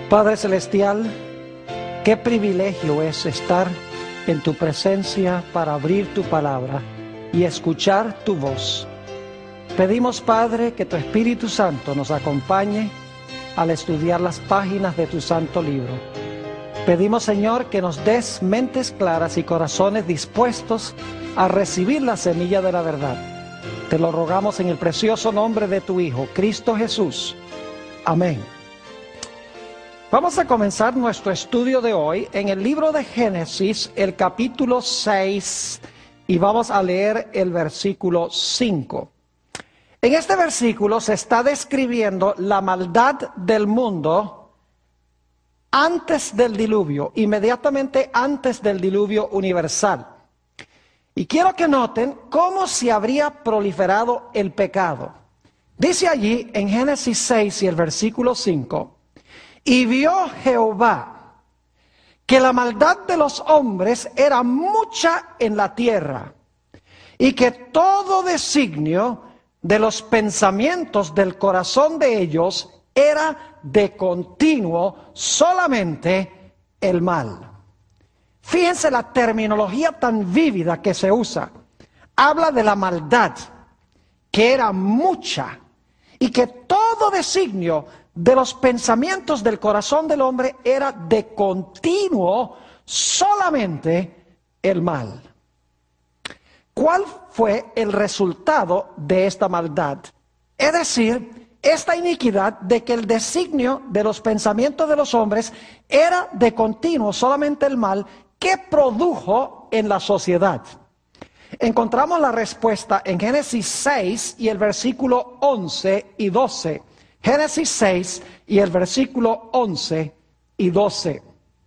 Padre Celestial, qué privilegio es estar en tu presencia para abrir tu palabra y escuchar tu voz. Pedimos, Padre, que tu Espíritu Santo nos acompañe al estudiar las páginas de tu santo libro. Pedimos, Señor, que nos des mentes claras y corazones dispuestos a recibir la semilla de la verdad. Te lo rogamos en el precioso nombre de tu Hijo, Cristo Jesús. Amén. Vamos a comenzar nuestro estudio de hoy en el libro de Génesis, el capítulo 6, y vamos a leer el versículo 5. En este versículo se está describiendo la maldad del mundo antes del diluvio, inmediatamente antes del diluvio universal. Y quiero que noten cómo se habría proliferado el pecado. Dice allí en Génesis 6 y el versículo 5, y vio Jehová que la maldad de los hombres era mucha en la tierra, y que todo designio de los pensamientos del corazón de ellos era de continuo solamente el mal. Fíjense la terminología tan vívida que se usa. Habla de la maldad, que era mucha, y que todo designio de los pensamientos del corazón del hombre era de continuo solamente el mal. ¿Cuál fue el resultado de esta maldad? Es decir, esta iniquidad de que el designio de los pensamientos de los hombres era de continuo solamente el mal que produjo en la sociedad. Encontramos la respuesta en Génesis 6 y el versículo 11 y 12. Génesis 6 y el versículo 11 y 12.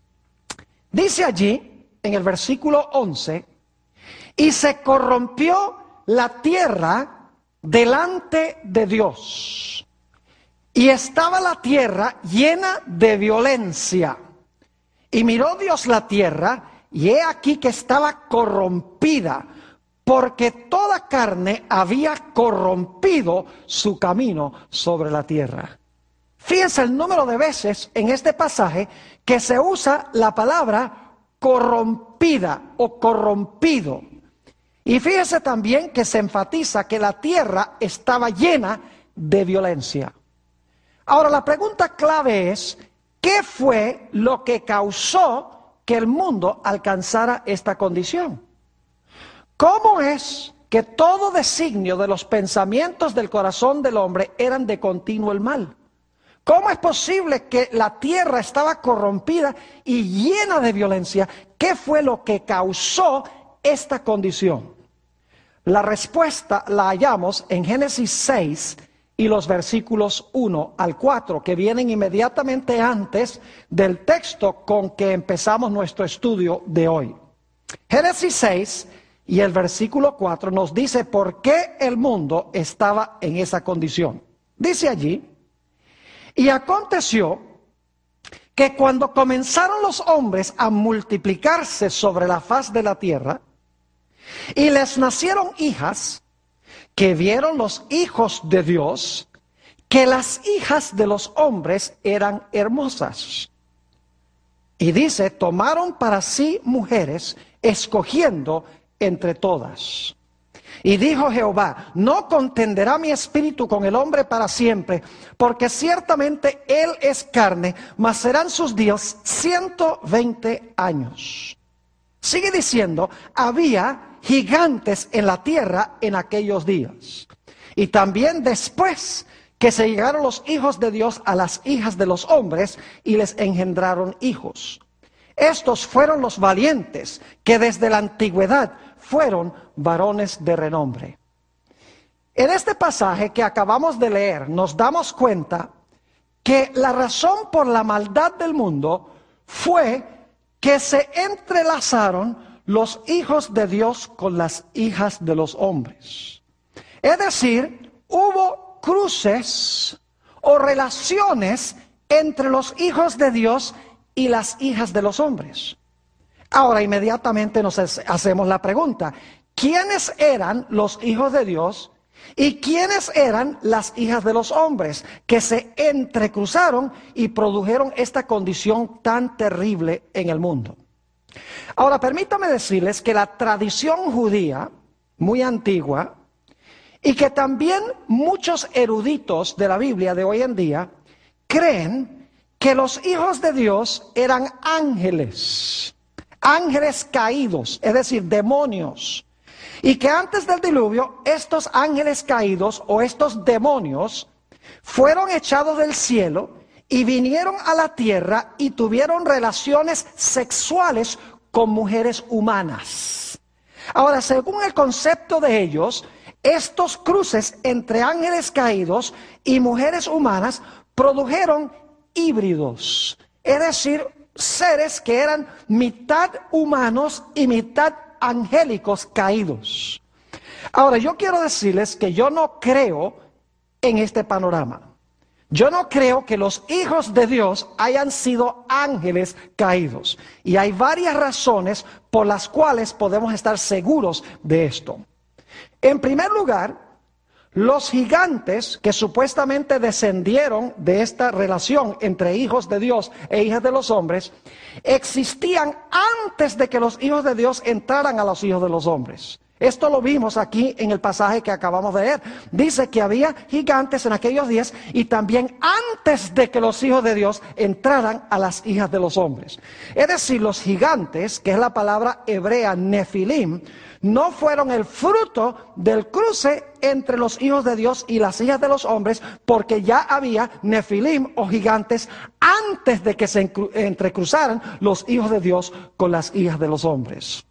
Dice allí, en el versículo 11, y se corrompió la tierra delante de Dios, y estaba la tierra llena de violencia. Y miró Dios la tierra, y he aquí que estaba corrompida, porque toda carne había corrompido su camino sobre la tierra. Fíjense el número de veces en este pasaje que se usa la palabra corrompida o corrompido. Y fíjense también que se enfatiza que la tierra estaba llena de violencia. Ahora la pregunta clave es, ¿qué fue lo que causó que el mundo alcanzara esta condición? ¿Cómo es que todo designio de los pensamientos del corazón del hombre eran de continuo el mal? ¿Cómo es posible que la tierra estaba corrompida y llena de violencia? ¿Qué fue lo que causó esta condición? La respuesta la hallamos en Génesis 6 y los versículos 1 al 4, que vienen inmediatamente antes del texto con que empezamos nuestro estudio de hoy. Génesis 6 y el versículo 4 nos dice por qué el mundo estaba en esa condición. Dice allí, y aconteció que cuando comenzaron los hombres a multiplicarse sobre la faz de la tierra, y les nacieron hijas, que vieron los hijos de Dios, que las hijas de los hombres eran hermosas. Y dice, tomaron para sí mujeres, escogiendo entre todas. Y dijo Jehová, no contenderá mi espíritu con el hombre para siempre, porque ciertamente él es carne, mas serán sus días 120 años. Sigue diciendo, había gigantes en la tierra en aquellos días. Y también después que se llegaron los hijos de Dios a las hijas de los hombres y les engendraron hijos. Estos fueron los valientes que desde la antigüedad fueron varones de renombre. En este pasaje que acabamos de leer nos damos cuenta que la razón por la maldad del mundo fue que se entrelazaron los hijos de Dios con las hijas de los hombres. Es decir, hubo cruces o relaciones entre los hijos de Dios y las hijas de los hombres. Ahora inmediatamente nos hacemos la pregunta, ¿quiénes eran los hijos de Dios ¿Y quiénes eran las hijas de los hombres que se entrecruzaron y produjeron esta condición tan terrible en el mundo? Ahora, permítame decirles que la tradición judía, muy antigua, y que también muchos eruditos de la Biblia de hoy en día, creen que los hijos de Dios eran ángeles, ángeles caídos, es decir, demonios. Y que antes del diluvio, estos ángeles caídos o estos demonios fueron echados del cielo y vinieron a la tierra y tuvieron relaciones sexuales con mujeres humanas. Ahora, según el concepto de ellos, estos cruces entre ángeles caídos y mujeres humanas produjeron híbridos, es decir, seres que eran mitad humanos y mitad angélicos caídos. Ahora, yo quiero decirles que yo no creo en este panorama. Yo no creo que los hijos de Dios hayan sido ángeles caídos. Y hay varias razones por las cuales podemos estar seguros de esto. En primer lugar, los gigantes que supuestamente descendieron de esta relación entre hijos de Dios e hijas de los hombres, existían antes de que los hijos de Dios entraran a los hijos de los hombres. Esto lo vimos aquí en el pasaje que acabamos de leer. Dice que había gigantes en aquellos días y también antes de que los hijos de Dios entraran a las hijas de los hombres. Es decir, los gigantes, que es la palabra hebrea nefilim, no fueron el fruto del cruce entre los hijos de Dios y las hijas de los hombres, porque ya había nefilim o gigantes antes de que se entrecruzaran los hijos de Dios con las hijas de los hombres.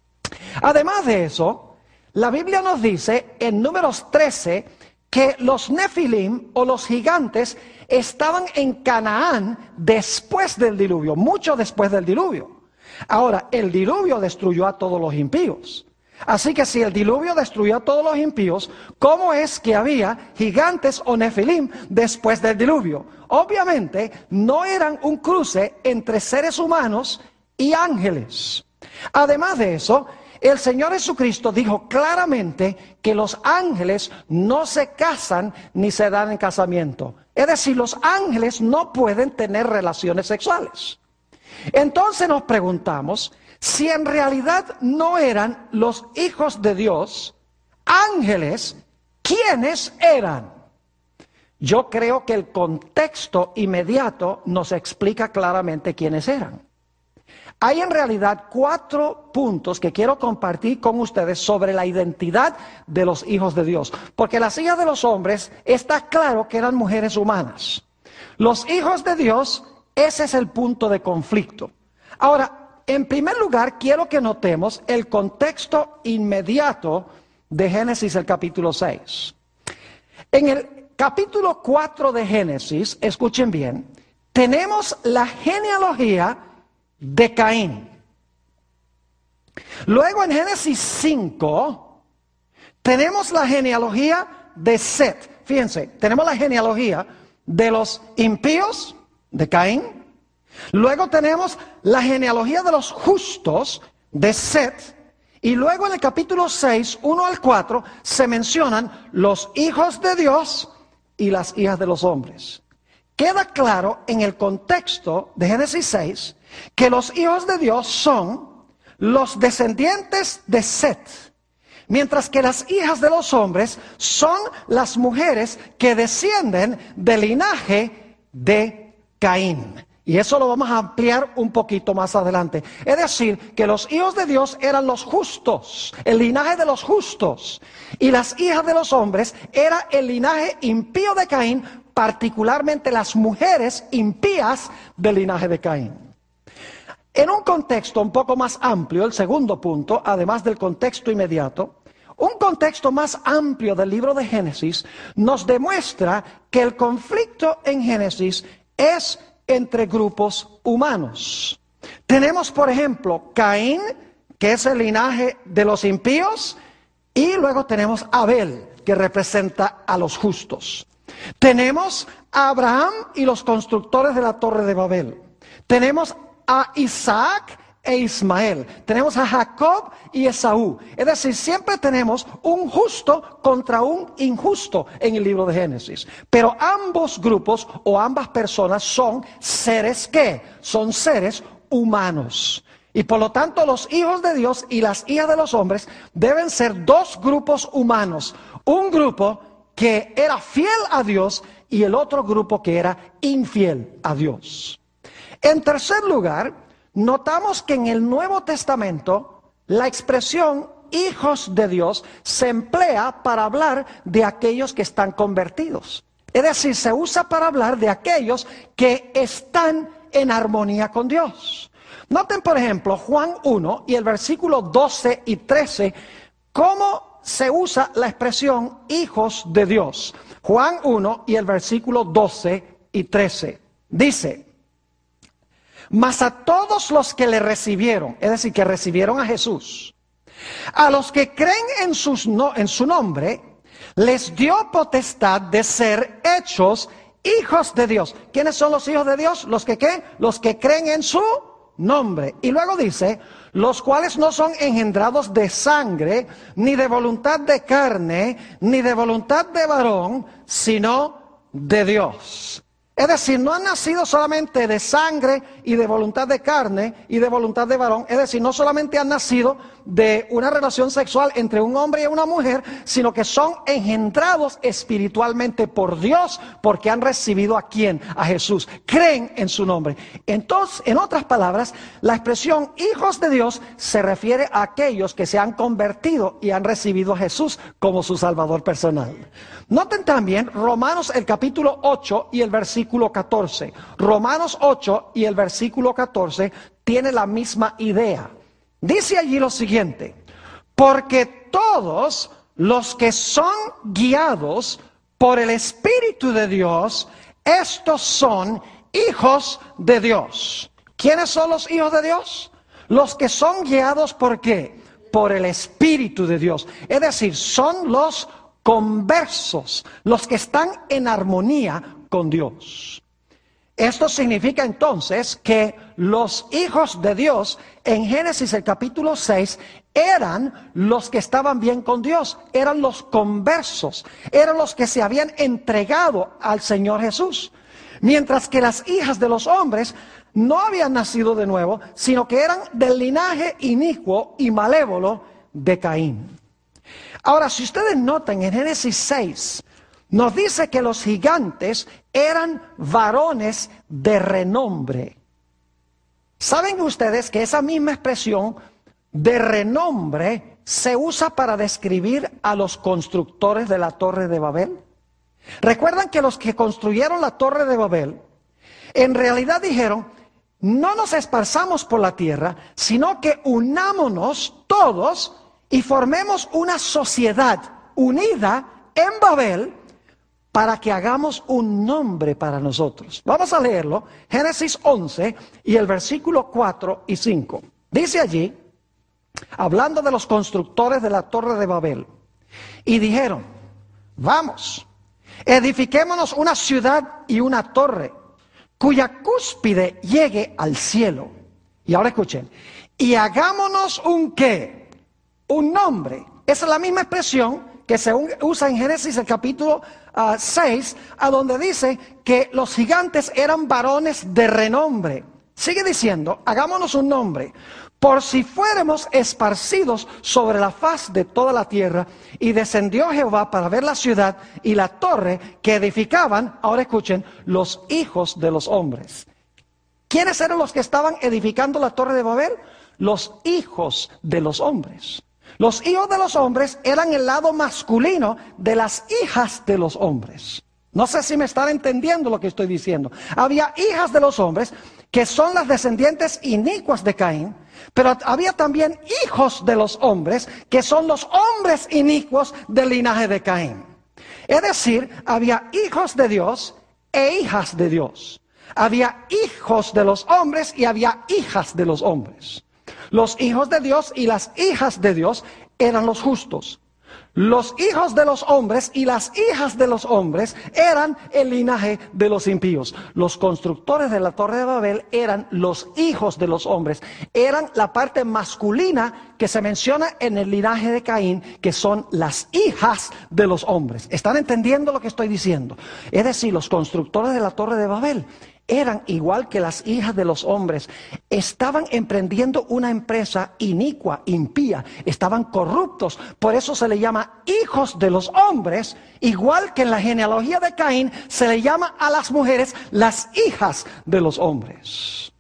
Además de eso, la Biblia nos dice en Números 13 que los nefilim o los gigantes estaban en Canaán después del diluvio, mucho después del diluvio. Ahora, el diluvio destruyó a todos los impíos. Así que si el diluvio destruyó a todos los impíos, ¿cómo es que había gigantes o nefilim después del diluvio? Obviamente no eran un cruce entre seres humanos y ángeles. Además de eso, el Señor Jesucristo dijo claramente que los ángeles no se casan ni se dan en casamiento. Es decir, los ángeles no pueden tener relaciones sexuales. Entonces nos preguntamos si en realidad no eran los hijos de Dios ángeles, ¿quiénes eran? Yo creo que el contexto inmediato nos explica claramente quiénes eran. Hay en realidad 4 puntos que quiero compartir con ustedes sobre la identidad de los hijos de Dios. Porque las hijas de los hombres está claro que eran mujeres humanas. Los hijos de Dios, ese es el punto de conflicto. Ahora, en primer lugar, quiero que notemos el contexto inmediato de Génesis, el capítulo 6. En el capítulo 4 de Génesis, escuchen bien, tenemos la genealogía de Caín. Luego en Génesis 5 tenemos la genealogía de Set. Fíjense, tenemos la genealogía de los impíos de Caín. Luego tenemos la genealogía de los justos de Set. Y luego en el capítulo 6, 1 al 4, se mencionan los hijos de Dios y las hijas de los hombres. Queda claro en el contexto de Génesis 6 que los hijos de Dios son los descendientes de Set, mientras que las hijas de los hombres son las mujeres que descienden del linaje de Caín. Y eso lo vamos a ampliar un poquito más adelante. Es decir, que los hijos de Dios eran los justos, el linaje de los justos. Y las hijas de los hombres era el linaje impío de Caín, particularmente las mujeres impías del linaje de Caín. En un contexto un poco más amplio, el segundo punto, además del contexto inmediato, un contexto más amplio del libro de Génesis nos demuestra que el conflicto en Génesis es entre grupos humanos. Tenemos, por ejemplo, Caín, que es el linaje de los impíos, y luego tenemos Abel, que representa a los justos. Tenemos a Abraham y los constructores de la Torre de Babel. Tenemos a Isaac e Ismael. Tenemos a Jacob y Esaú. Es decir, siempre tenemos un justo contra un injusto en el libro de Génesis. Pero ambos grupos o ambas personas son seres ¿qué? Son seres humanos. Y por lo tanto los hijos de Dios y las hijas de los hombres deben ser dos grupos humanos. Un grupo que era fiel a Dios y el otro grupo que era infiel a Dios. En tercer lugar, notamos que en el Nuevo Testamento la expresión hijos de Dios se emplea para hablar de aquellos que están convertidos. Es decir, se usa para hablar de aquellos que están en armonía con Dios. Noten, por ejemplo, Juan 1 y el versículo 12 y 13, cómo se usa la expresión hijos de Dios. Juan 1 y el versículo 12 y 13. Dice: mas a todos los que le recibieron, es decir, que recibieron a Jesús, a los que creen en su nombre, les dio potestad de ser hechos hijos de Dios. ¿Quiénes son los hijos de Dios? ¿Los que qué? Los que creen en su nombre. Y luego dice: los cuales no son engendrados de sangre, ni de voluntad de carne, ni de voluntad de varón, sino de Dios. Es decir, no han nacido solamente de sangre y de voluntad de carne y de voluntad de varón. Es decir, no solamente han nacido de una relación sexual entre un hombre y una mujer, sino que son engendrados espiritualmente por Dios, porque han recibido ¿a quién? A Jesús. Creen en su nombre. Entonces, en otras palabras, la expresión hijos de Dios se refiere a aquellos que se han convertido y han recibido a Jesús como su Salvador personal. Noten también Romanos el capítulo 8 y el versículo 14. Romanos 8 y el versículo 14 tiene la misma idea. Dice allí lo siguiente: porque todos los que son guiados por el Espíritu de Dios, estos son hijos de Dios. ¿Quiénes son los hijos de Dios? Los que son guiados ¿por qué? Por el Espíritu de Dios. Es decir, son los conversos, los que están en armonía con Dios. Esto significa entonces que los hijos de Dios en Génesis el capítulo 6 eran los que estaban bien con Dios, eran los conversos, eran los que se habían entregado al Señor Jesús. Mientras que las hijas de los hombres no habían nacido de nuevo, sino que eran del linaje inicuo y malévolo de Caín. Ahora, si ustedes notan en Génesis 6, nos dice que los gigantes eran varones de renombre. ¿Saben ustedes que esa misma expresión de renombre se usa para describir a los constructores de la Torre de Babel? ¿Recuerdan que los que construyeron la Torre de Babel en realidad dijeron: no nos esparzamos por la tierra, sino que unámonos todos y formemos una sociedad unida en Babel para que hagamos un nombre para nosotros? Vamos a leerlo, Génesis 11 y el versículo 4 y 5. Dice allí, hablando de los constructores de la Torre de Babel: y dijeron: vamos, edifiquémonos una ciudad y una torre, cuya cúspide llegue al cielo. Y ahora escuchen: y hagámonos un ¿qué? Un nombre. Esa es la misma expresión que se usa en Génesis el capítulo 6, a donde dice que los gigantes eran varones de renombre. Sigue diciendo: hagámonos un nombre, por si fuéramos esparcidos sobre la faz de toda la tierra. Y descendió Jehová para ver la ciudad y la torre que edificaban, ahora escuchen, los hijos de los hombres. ¿Quiénes eran los que estaban edificando la Torre de Babel? Los hijos de los hombres. Los hijos de los hombres eran el lado masculino de las hijas de los hombres. No sé si me están entendiendo lo que estoy diciendo. Había hijas de los hombres que son las descendientes inicuas de Caín, pero había también hijos de los hombres que son los hombres inicuos del linaje de Caín. Es decir, había hijos de Dios e hijas de Dios. Había hijos de los hombres y había hijas de los hombres. Los hijos de Dios y las hijas de Dios eran los justos. Los hijos de los hombres y las hijas de los hombres eran el linaje de los impíos. Los constructores de la Torre de Babel eran los hijos de los hombres. Eran la parte masculina que se menciona en el linaje de Caín, que son las hijas de los hombres. ¿Están entendiendo lo que estoy diciendo? Es decir, los constructores de la Torre de Babel eran igual que las hijas de los hombres. Estaban emprendiendo una empresa inicua, impía. Estaban corruptos. Por eso se le llama hijos de los hombres. Igual que en la genealogía de Caín se le llama a las mujeres las hijas de los hombres.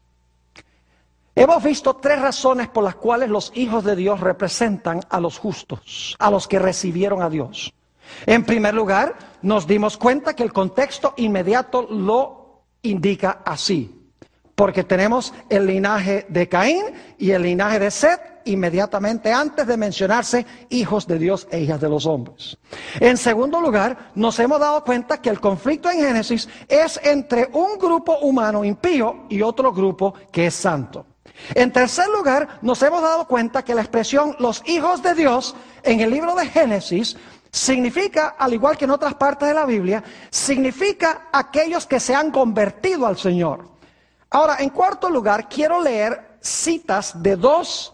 Hemos visto 3 razones por las cuales los hijos de Dios representan a los justos, a los que recibieron a Dios. En primer lugar, nos dimos cuenta que el contexto inmediato lo indica así, porque tenemos el linaje de Caín y el linaje de Set inmediatamente antes de mencionarse hijos de Dios e hijas de los hombres. En segundo lugar, nos hemos dado cuenta que el conflicto en Génesis es entre un grupo humano impío y otro grupo que es santo. En tercer lugar, nos hemos dado cuenta que la expresión los hijos de Dios en el libro de Génesis significa, al igual que en otras partes de la Biblia, significa aquellos que se han convertido al Señor. Ahora, en cuarto lugar, quiero leer citas de 2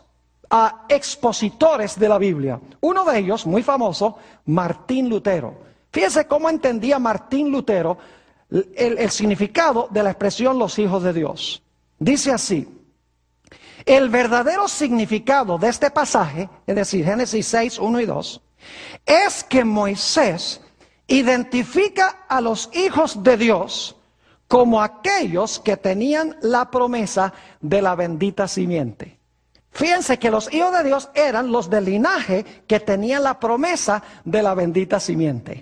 expositores de la Biblia. Uno de ellos, muy famoso, Martín Lutero. Fíjense cómo entendía Martín Lutero el significado de la expresión los hijos de Dios. Dice así: el verdadero significado de este pasaje, es decir, Génesis 6, 1 y 2, es que Moisés identifica a los hijos de Dios como aquellos que tenían la promesa de la bendita simiente. Fíjense que los hijos de Dios eran los del linaje que tenían la promesa de la bendita simiente.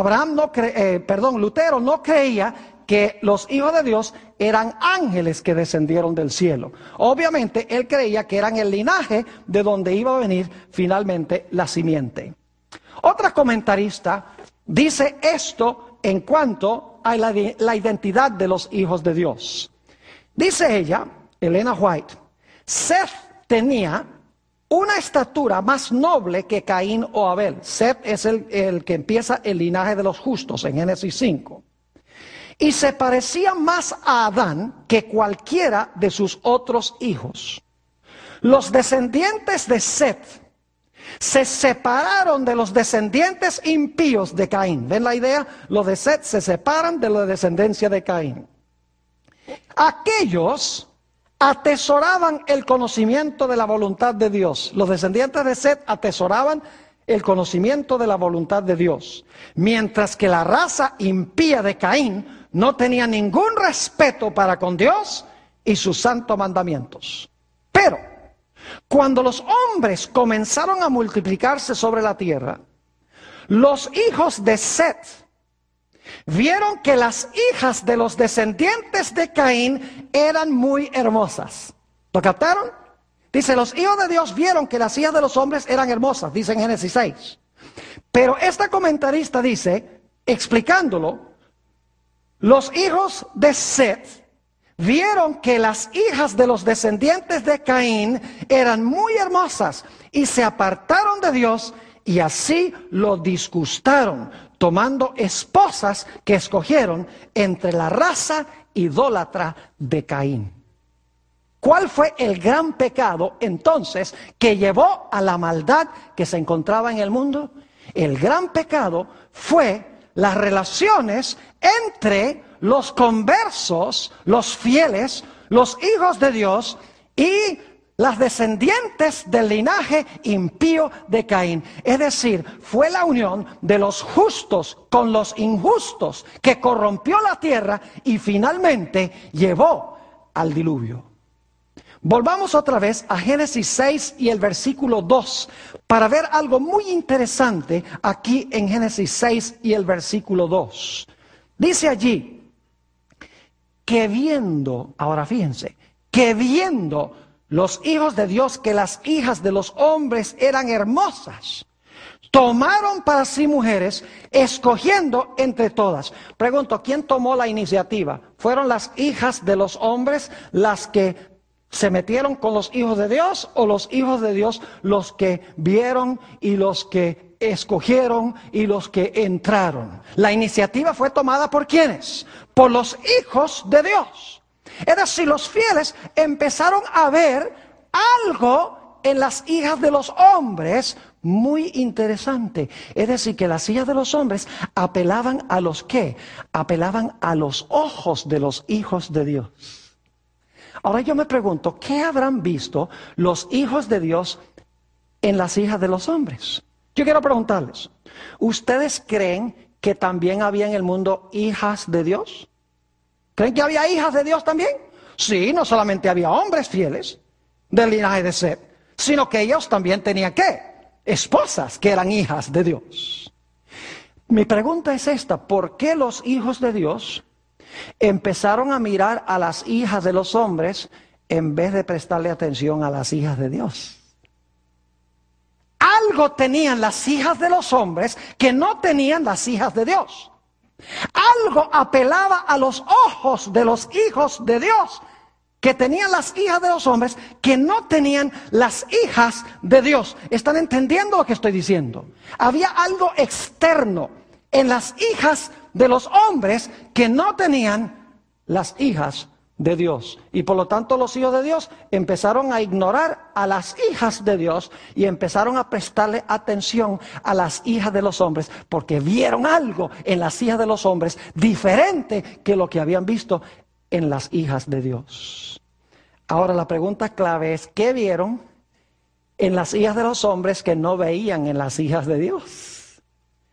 Lutero no creía que los hijos de Dios eran ángeles que descendieron del cielo. Obviamente él creía que eran el linaje de donde iba a venir finalmente la simiente. Otra comentarista dice esto en cuanto a la identidad de los hijos de Dios. Dice ella, Elena White, Seth tenía una estatura más noble que Caín o Abel. Seth es el que empieza el linaje de los justos en Génesis 5. Y se parecía más a Adán que cualquiera de sus otros hijos. Los descendientes de Seth se separaron de los descendientes impíos de Caín. ¿Ven la idea? Los de Seth se separan de la descendencia de Caín. Aquellos atesoraban el conocimiento de la voluntad de Dios. Los descendientes de Seth atesoraban el conocimiento de la voluntad de Dios. Mientras que la raza impía de Caín no tenía ningún respeto para con Dios y sus santos mandamientos. Pero cuando los hombres comenzaron a multiplicarse sobre la tierra, los hijos de Seth vieron que las hijas de los descendientes de Caín eran muy hermosas. ¿Lo captaron? Dice, los hijos de Dios vieron que las hijas de los hombres eran hermosas, dice en Génesis 6. Pero esta comentarista dice, explicándolo, los hijos de Seth vieron que las hijas de los descendientes de Caín eran muy hermosas y se apartaron de Dios y así lo disgustaron, tomando esposas que escogieron entre la raza idólatra de Caín. ¿Cuál fue el gran pecado entonces que llevó a la maldad que se encontraba en el mundo? El gran pecado fue las relaciones entre los conversos, los fieles, los hijos de Dios y las descendientes del linaje impío de Caín. Es decir, fue la unión de los justos con los injustos que corrompió la tierra y finalmente llevó al diluvio. Volvamos otra vez a Génesis 6 y el versículo 2 para ver algo muy interesante aquí en Génesis 6 y el versículo 2. Dice allí que viendo, ahora fíjense, que viendo los hijos de Dios que las hijas de los hombres eran hermosas, tomaron para sí mujeres, escogiendo entre todas. Pregunto, ¿quién tomó la iniciativa? ¿Fueron las hijas de los hombres las que se metieron con los hijos de Dios o los hijos de Dios los que vieron y los que escogieron y los que entraron. La iniciativa fue tomada ¿por quiénes? Por los hijos de Dios. Es decir, los fieles empezaron a ver algo en las hijas de los hombres muy interesante. Es decir, que las hijas de los hombres apelaban a los ¿qué? Apelaban a los ojos de los hijos de Dios. Ahora yo me pregunto, ¿qué habrán visto los hijos de Dios en las hijas de los hombres? Yo quiero preguntarles, ¿ustedes creen que también había en el mundo hijas de Dios? ¿Creen que había hijas de Dios también? Sí, no solamente había hombres fieles del linaje de Set, sino que ellos también tenían ¿qué? Esposas que eran hijas de Dios. Mi pregunta es esta, ¿por qué los hijos de Dios empezaron a mirar a las hijas de los hombres en vez de prestarle atención a las hijas de Dios? Algo tenían las hijas de los hombres que no tenían las hijas de Dios. Algo apelaba a los ojos de los hijos de Dios que tenían las hijas de los hombres que no tenían las hijas de Dios. ¿Están entendiendo lo que estoy diciendo? Había algo externo en las hijas de los hombres que no tenían las hijas de Dios. Y por lo tanto los hijos de Dios empezaron a ignorar a las hijas de Dios y empezaron a prestarle atención a las hijas de los hombres porque vieron algo en las hijas de los hombres diferente que lo que habían visto en las hijas de Dios. Ahora la pregunta clave es, ¿qué vieron en las hijas de los hombres que no veían en las hijas de Dios?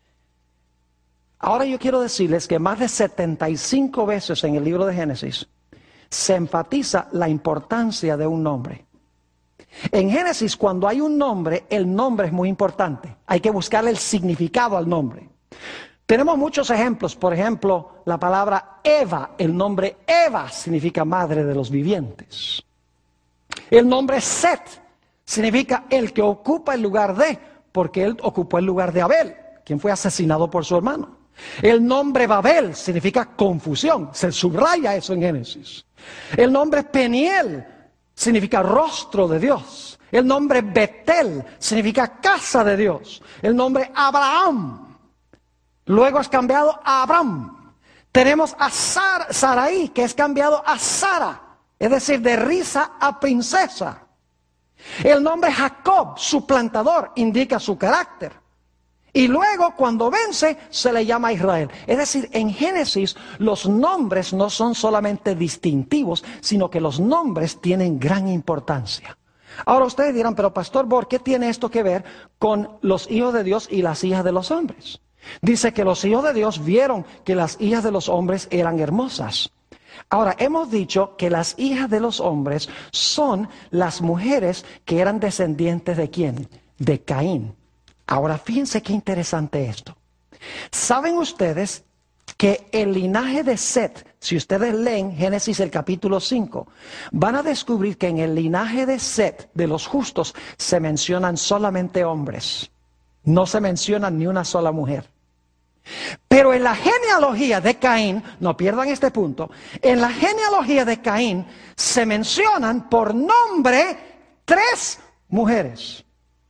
Ahora yo quiero decirles que más de 75 veces en el libro de Génesis se enfatiza la importancia de un nombre. En Génesis, cuando hay un nombre, el nombre es muy importante. Hay que buscarle el significado al nombre. Tenemos muchos ejemplos. Por ejemplo, la palabra Eva. El nombre Eva significa madre de los vivientes. El nombre Set significa el que ocupa el lugar de, porque él ocupó el lugar de Abel, quien fue asesinado por su hermano. El nombre Babel significa confusión. Se subraya eso en Génesis. El nombre Peniel significa rostro de Dios. El nombre Betel significa casa de Dios. El nombre Abraham luego es cambiado a Abram. Tenemos a Sarai, que es cambiado a Sara, es decir, de risa a princesa. El nombre Jacob, suplantador, indica su carácter. Y luego cuando vence se le llama Israel. Es decir, en Génesis los nombres no son solamente distintivos, sino que los nombres tienen gran importancia. Ahora ustedes dirán, pero Pastor Bor, ¿qué tiene esto que ver con los hijos de Dios y las hijas de los hombres? Dice que los hijos de Dios vieron que las hijas de los hombres eran hermosas. Ahora, hemos dicho que las hijas de los hombres son las mujeres que eran descendientes ¿de quién? De Caín. Ahora, fíjense qué interesante esto. ¿Saben ustedes que el linaje de Set, si ustedes leen Génesis el capítulo 5, van a descubrir que en el linaje de Set, de los justos, se mencionan solamente hombres? No se menciona ni una sola mujer. Pero en la genealogía de Caín, no pierdan este punto, en la genealogía de Caín se mencionan por nombre 3 mujeres.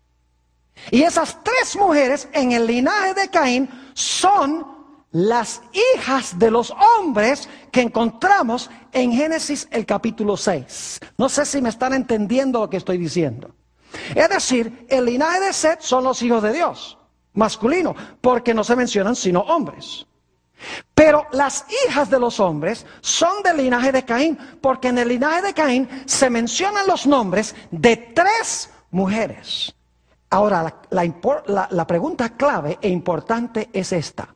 Y esas 3 mujeres en el linaje de Caín son las hijas de los hombres que encontramos en Génesis el capítulo 6. No sé si me están entendiendo lo que estoy diciendo. Es decir, el linaje de Set son los hijos de Dios, masculino, porque no se mencionan sino hombres. Pero las hijas de los hombres son del linaje de Caín, porque en el linaje de Caín se mencionan los nombres de 3 mujeres. Ahora, la pregunta clave e importante es esta.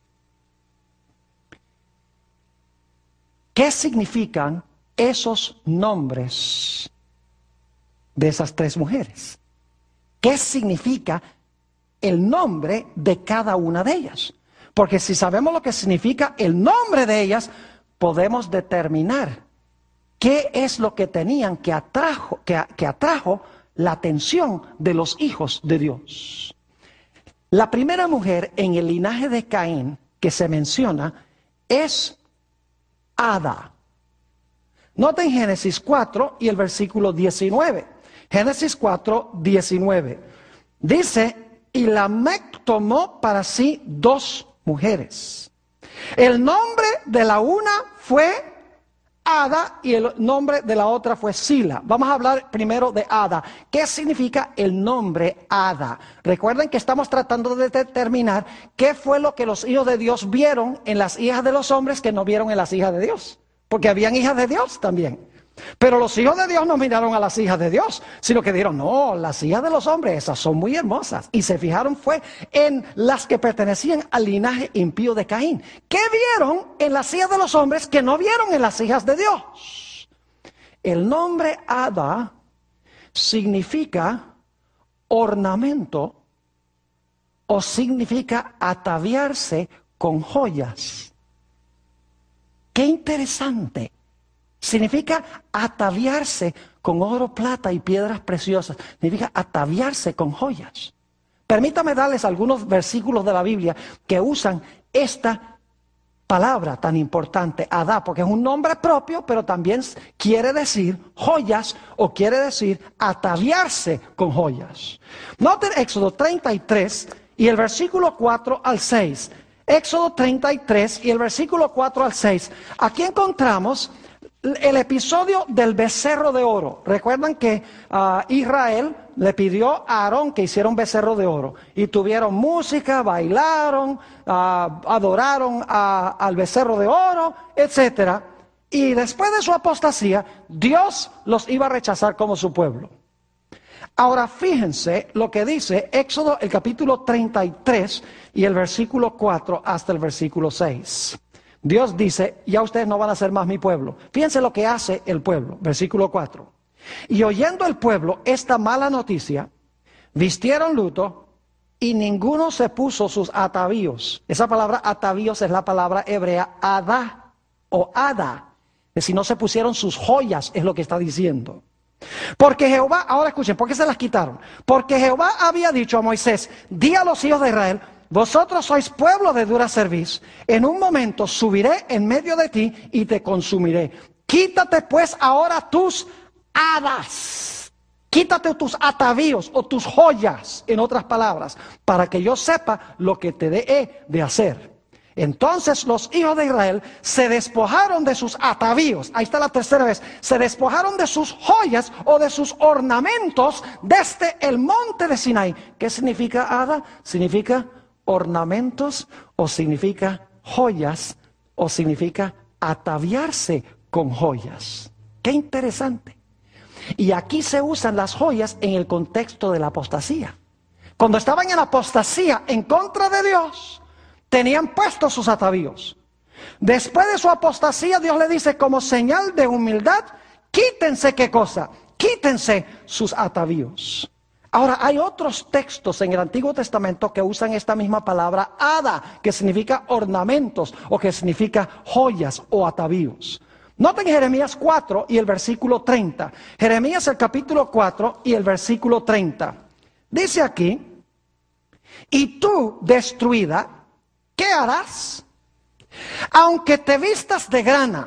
¿Qué significan esos nombres de esas 3 mujeres? ¿Qué significa el nombre de cada una de ellas? Porque si sabemos lo que significa el nombre de ellas, podemos determinar qué es lo que tenían que atrajo la atención de los hijos de Dios. La primera mujer en el linaje de Caín que se menciona es Ada. Noten Génesis 4 y el versículo 19. Génesis 4, 19. Dice, y Lamec tomó para sí 2 mujeres. El nombre de la una fue Ada y el nombre de la otra fue Sila. Vamos a hablar primero de Ada. ¿Qué significa el nombre Ada? Recuerden que estamos tratando de determinar qué fue lo que los hijos de Dios vieron en las hijas de los hombres que no vieron en las hijas de Dios. Porque habían hijas de Dios también. Pero los hijos de Dios no miraron a las hijas de Dios, sino que dijeron, no, las hijas de los hombres, esas son muy hermosas. Y se fijaron fue en las que pertenecían al linaje impío de Caín. ¿Qué vieron en las hijas de los hombres que no vieron en las hijas de Dios? El nombre Ada significa ornamento o significa ataviarse con joyas. ¡Qué interesante! Significa ataviarse con oro, plata y piedras preciosas. Significa ataviarse con joyas. Permítame darles algunos versículos de la Biblia que usan esta palabra tan importante, Adá, porque es un nombre propio, pero también quiere decir joyas o quiere decir ataviarse con joyas. Noten Éxodo 33 y el versículo 4 al 6. Éxodo 33 y el versículo 4 al 6. Aquí encontramos el episodio del becerro de oro. Recuerdan que Israel le pidió a Aarón que hiciera un becerro de oro. Y tuvieron música, bailaron, adoraron al becerro de oro, etc. Y después de su apostasía, Dios los iba a rechazar como su pueblo. Ahora fíjense lo que dice Éxodo el capítulo 33 y el versículo 4 hasta el versículo 6. Dios dice, ya ustedes no van a ser más mi pueblo. Fíjense lo que hace el pueblo, versículo 4. Y oyendo el pueblo esta mala noticia, vistieron luto y ninguno se puso sus atavíos. Esa palabra atavíos es la palabra hebrea Adá o Ada. Es decir, no se pusieron sus joyas, es lo que está diciendo. Porque Jehová, ahora escuchen, ¿por qué se las quitaron? Porque Jehová había dicho a Moisés, di a los hijos de Israel, vosotros sois pueblo de dura cerviz. En un momento subiré en medio de ti y te consumiré. Quítate pues ahora tus hadas. Quítate tus atavíos o tus joyas, en otras palabras, para que yo sepa lo que te he de hacer. Entonces los hijos de Israel se despojaron de sus atavíos. Ahí está la tercera vez. Se despojaron de sus joyas o de sus ornamentos desde el monte de Sinaí. ¿Qué significa hada? Significa ornamentos o significa joyas o significa ataviarse con joyas. Qué interesante. Y aquí se usan las joyas en el contexto de la apostasía. Cuando estaban en apostasía en contra de Dios, tenían puestos sus atavíos. Después de su apostasía, Dios le dice como señal de humildad, quítense, ¿qué cosa? Quítense sus atavíos. Ahora, hay otros textos en el Antiguo Testamento que usan esta misma palabra hada, que significa ornamentos o que significa joyas o atavíos. Noten Jeremías 4 y el versículo 30. Jeremías el capítulo 4 y el versículo 30. Dice aquí, y tú, destruida, ¿qué harás? Aunque te vistas de grana,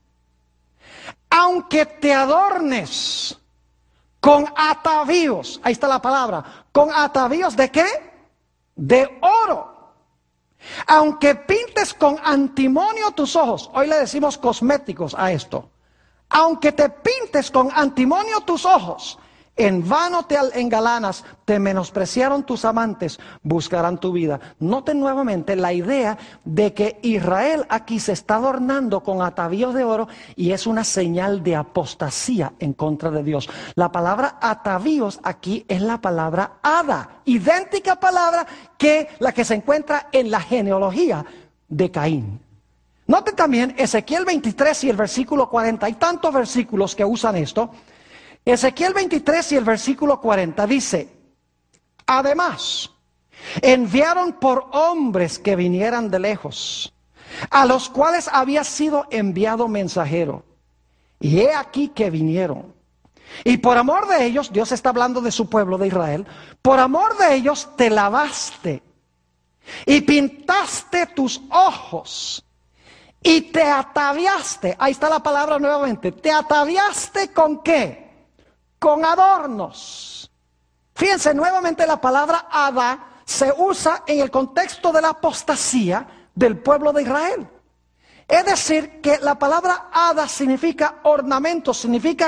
aunque te adornes con atavíos, ahí está la palabra, con atavíos ¿de qué? De oro. Aunque pintes con antimonio tus ojos, hoy le decimos cosméticos a esto. Aunque te pintes con antimonio tus ojos, en vano te engalanas, te menospreciaron tus amantes, buscarán tu vida. Noten nuevamente la idea de que Israel aquí se está adornando con atavíos de oro y es una señal de apostasía en contra de Dios. La palabra atavíos aquí es la palabra hada, idéntica palabra que la que se encuentra en la genealogía de Caín. Noten también Ezequiel 23 y el versículo 40, hay tantos versículos que usan esto. Ezequiel 23 y el versículo 40 dice, además, enviaron por hombres que vinieran de lejos, a los cuales había sido enviado mensajero. Y he aquí que vinieron. Y por amor de ellos, Dios está hablando de su pueblo de Israel, por amor de ellos te lavaste y pintaste tus ojos y te ataviaste. Ahí está la palabra nuevamente. ¿Te ataviaste con qué? Con adornos. Fíjense nuevamente la palabra hada se usa en el contexto de la apostasía del pueblo de Israel. Es decir, que la palabra hada significa ornamento, significa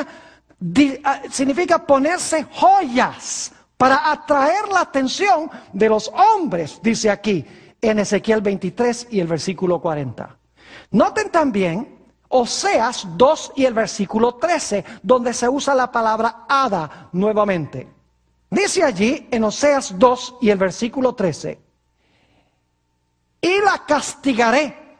ponerse joyas para atraer la atención de los hombres, dice aquí en Ezequiel 23 y el versículo 40. Noten también Oseas 2 y el versículo 13, donde se usa la palabra hada nuevamente. Dice allí en Oseas 2 y el versículo 13, y la castigaré,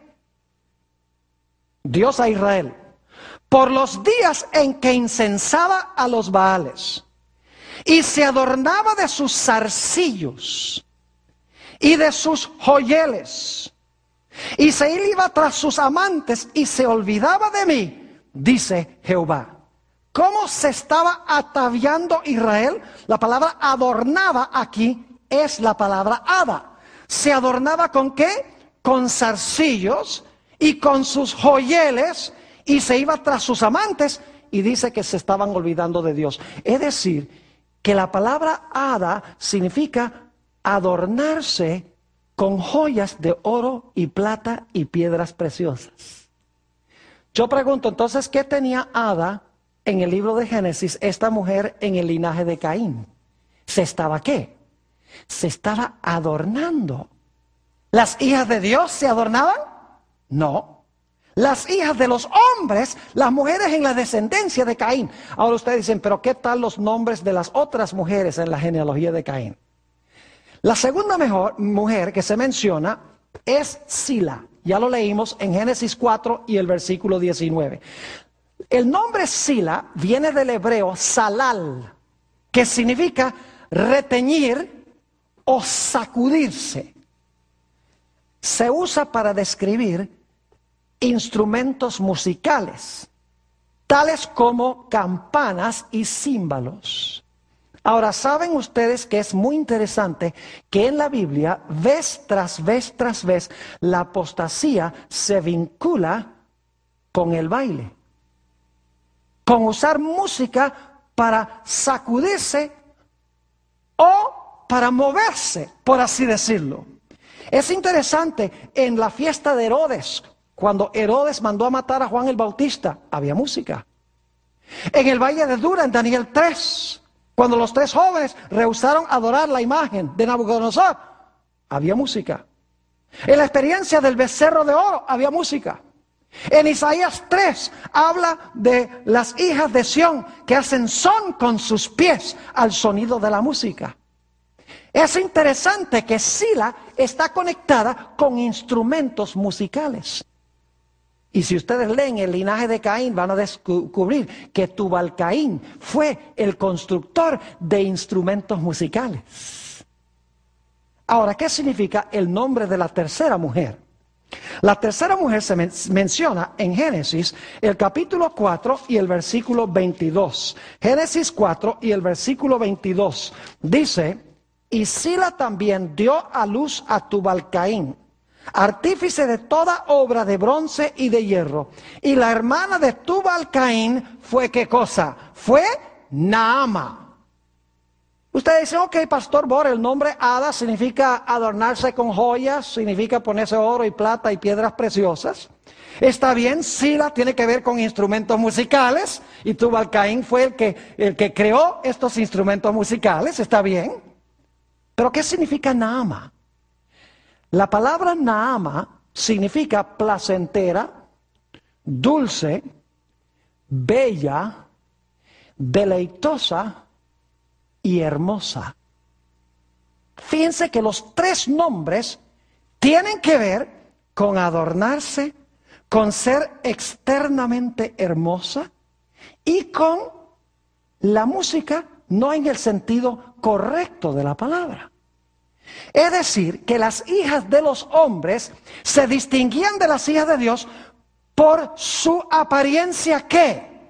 Dios a Israel, por los días en que incensaba a los Baales y se adornaba de sus zarcillos y de sus joyeles, y se iba tras sus amantes y se olvidaba de mí, dice Jehová. ¿Cómo se estaba ataviando Israel? La palabra adornaba aquí es la palabra hada. ¿Se adornaba con qué? Con zarcillos y con sus joyeles, y se iba tras sus amantes, y dice que se estaban olvidando de Dios. Es decir, que la palabra hada significa adornarse con joyas de oro y plata y piedras preciosas. Yo pregunto entonces, ¿qué tenía Ada en el libro de Génesis, esta mujer en el linaje de Caín? ¿Se estaba qué? Se estaba adornando. ¿Las hijas de Dios se adornaban? No. Las hijas de los hombres, las mujeres en la descendencia de Caín. Ahora ustedes dicen, pero ¿qué tal los nombres de las otras mujeres en la genealogía de Caín? La segunda mujer que se menciona es Sila. Ya lo leímos en Génesis 4 y el versículo 19. El nombre Sila viene del hebreo salal, que significa reteñir o sacudirse. Se usa para describir instrumentos musicales, tales como campanas y címbalos. Ahora, ¿saben ustedes que es muy interesante que en la Biblia, vez tras vez tras vez, la apostasía se vincula con el baile? Con usar música para sacudirse o para moverse, por así decirlo. Es interesante, en la fiesta de Herodes, cuando Herodes mandó a matar a Juan el Bautista, había música. En el valle de Dura, en Daniel 3, cuando los tres jóvenes rehusaron adorar la imagen de Nabucodonosor, había música. En la experiencia del becerro de oro, había música. En Isaías 3 habla de las hijas de Sión que hacen son con sus pies al sonido de la música. Es interesante que Sila está conectada con instrumentos musicales. Y si ustedes leen el linaje de Caín, van a descubrir que Tubal-Caín fue el constructor de instrumentos musicales. Ahora, ¿qué significa el nombre de la tercera mujer? La tercera mujer se menciona en Génesis, el capítulo 4 y el versículo 22. Génesis 4 y el versículo 22 dice, y Sila también dio a luz a Tubal-Caín, artífice de toda obra de bronce y de hierro. Y la hermana de Tubal-Caín fue, ¿qué cosa? Fue Naama. Ustedes dicen, ok, Pastor Bor, el nombre Ada significa adornarse con joyas, significa ponerse oro y plata y piedras preciosas. Está bien, Sila tiene que ver con instrumentos musicales, y Tubal-Caín fue el que creó estos instrumentos musicales, está bien. Pero ¿qué significa Naama? La palabra Naama significa placentera, dulce, bella, deleitosa y hermosa. Fíjense que los tres nombres tienen que ver con adornarse, con ser externamente hermosa y con la música, no en el sentido correcto de la palabra. Es decir, que las hijas de los hombres se distinguían de las hijas de Dios por su apariencia, ¿qué?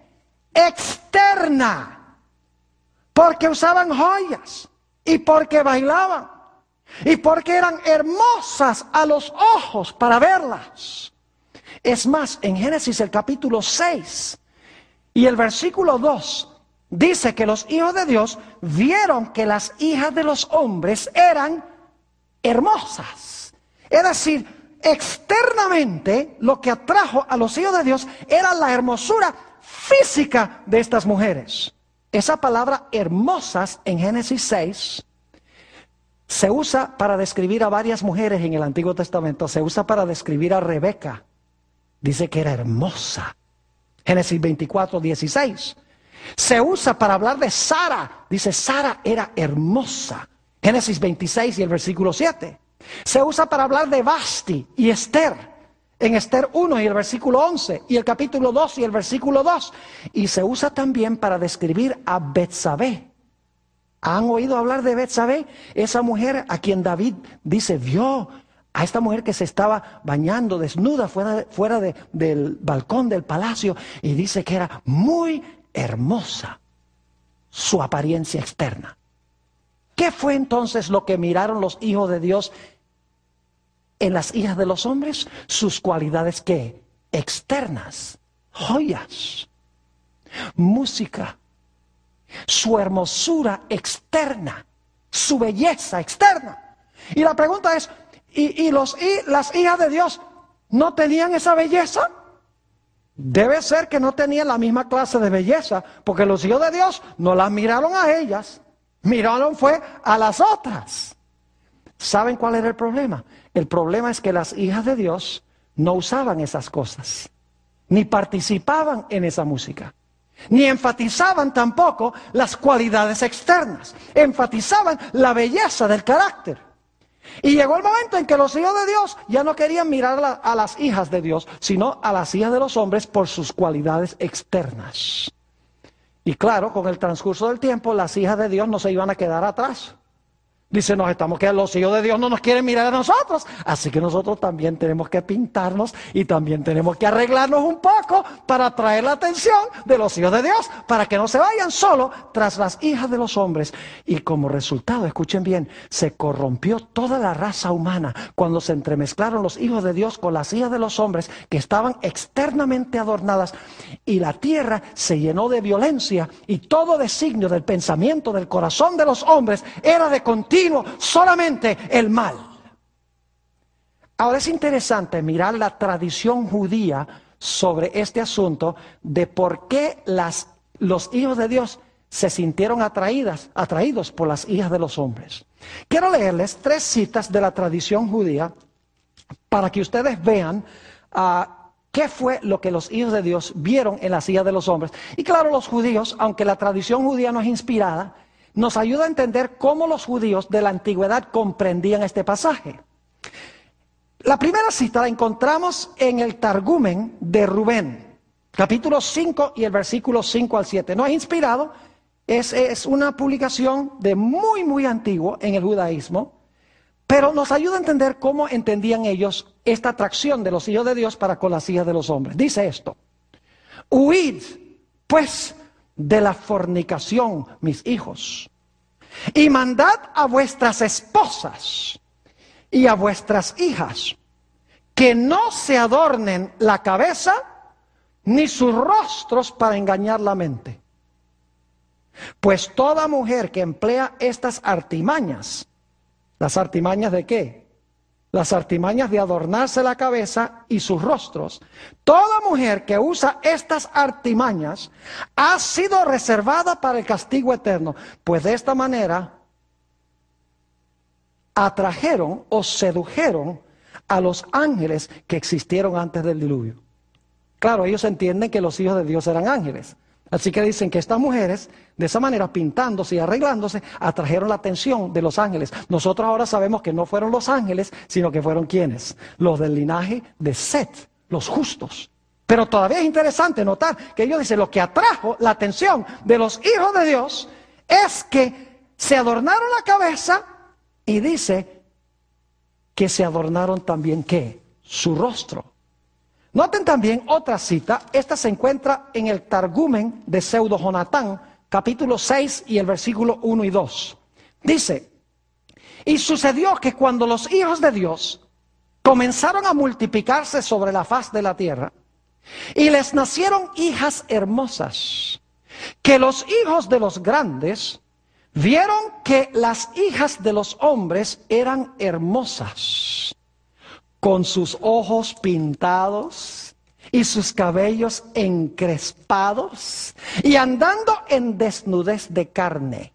Externa. Porque usaban joyas, y porque bailaban, y porque eran hermosas a los ojos para verlas. Es más, en Génesis el capítulo 6 y el versículo 2 dice que los hijos de Dios vieron que las hijas de los hombres eran hermosas. Es decir, externamente lo que atrajo a los hijos de Dios era la hermosura física de estas mujeres. Esa palabra hermosas en Génesis 6 se usa para describir a varias mujeres en el Antiguo Testamento. Se usa para describir a Rebeca. Dice que era hermosa. Génesis 24, 16. Se usa para hablar de Sara. Dice, Sara era hermosa. Génesis 26 y el versículo 7. Se usa para hablar de Vasti y Esther. En Esther 1 y el versículo 11. Y el capítulo 2 y el versículo 2. Y se usa también para describir a Betsabé. ¿Han oído hablar de Betsabé? Esa mujer a quien David dice, vio a esta mujer que se estaba bañando desnuda fuera del balcón del palacio. Y dice que era muy hermosa su apariencia externa. ¿Qué fue entonces lo que miraron los hijos de Dios en las hijas de los hombres? Sus cualidades, ¿qué? Externas, joyas, música, su hermosura externa, su belleza externa. Y la pregunta es, ¿y las hijas de Dios no tenían esa belleza? Debe ser que no tenían la misma clase de belleza, porque los hijos de Dios no las miraron a ellas, miraron fue a las otras. ¿Saben cuál era el problema? El problema es que las hijas de Dios no usaban esas cosas, ni participaban en esa música, ni enfatizaban tampoco las cualidades externas, enfatizaban la belleza del carácter. Y llegó el momento en que los hijos de Dios ya no querían mirar a las hijas de Dios, sino a las hijas de los hombres por sus cualidades externas. Y claro, con el transcurso del tiempo, las hijas de Dios no se iban a quedar atrás. Dice, los hijos de Dios no nos quieren mirar a nosotros, así que nosotros también tenemos que pintarnos y también tenemos que arreglarnos un poco para atraer la atención de los hijos de Dios, para que no se vayan solo tras las hijas de los hombres. Y como resultado, escuchen bien, se corrompió toda la raza humana cuando se entremezclaron los hijos de Dios con las hijas de los hombres que estaban externamente adornadas, y la tierra se llenó de violencia, y todo designio del pensamiento del corazón de los hombres era de continuo solamente el mal. Ahora es interesante mirar la tradición judía sobre este asunto de por qué los hijos de Dios se sintieron atraídos por las hijas de los hombres. Quiero leerles 3 citas de la tradición judía para que ustedes vean qué fue lo que los hijos de Dios vieron en las hijas de los hombres. Y claro, los judíos, aunque la tradición judía no es inspirada, nos ayuda a entender cómo los judíos de la antigüedad comprendían este pasaje. La primera cita la encontramos en el Targumen de Rubén, capítulo 5 y el versículo 5 al 7. No es inspirado, es una publicación de muy antiguo en el judaísmo, pero nos ayuda a entender cómo entendían ellos esta atracción de los hijos de Dios para con las hijas de los hombres. Dice esto: huid, pues, de la fornicación, mis hijos, y mandad a vuestras esposas y a vuestras hijas que no se adornen la cabeza ni sus rostros para engañar la mente. Pues toda mujer que emplea estas artimañas, ¿las artimañas de qué? Las artimañas de adornarse la cabeza y sus rostros. Toda mujer que usa estas artimañas ha sido reservada para el castigo eterno, pues de esta manera atrajeron o sedujeron a los ángeles que existieron antes del diluvio. Claro, ellos entienden que los hijos de Dios eran ángeles. Así que dicen que estas mujeres, de esa manera, pintándose y arreglándose, atrajeron la atención de los ángeles. Nosotros ahora sabemos que no fueron los ángeles, sino que fueron ¿quiénes? Los del linaje de Set, los justos. Pero todavía es interesante notar que ellos dicen, lo que atrajo la atención de los hijos de Dios es que se adornaron la cabeza, y dice que se adornaron también, ¿qué? Su rostro. Noten también otra cita, esta se encuentra en el Targumen de Pseudo Jonatán, capítulo 6 y el versículo 1 y 2. Dice, y sucedió que cuando los hijos de Dios comenzaron a multiplicarse sobre la faz de la tierra, y les nacieron hijas hermosas, que los hijos de los grandes vieron que las hijas de los hombres eran hermosas, con sus ojos pintados y sus cabellos encrespados, y andando en desnudez de carne.